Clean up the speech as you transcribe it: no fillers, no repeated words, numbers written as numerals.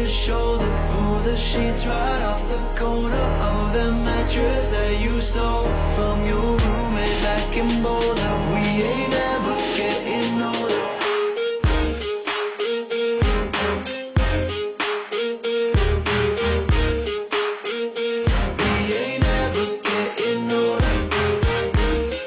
shoulder, pull the sheets right off the corner of the mattress that you stole.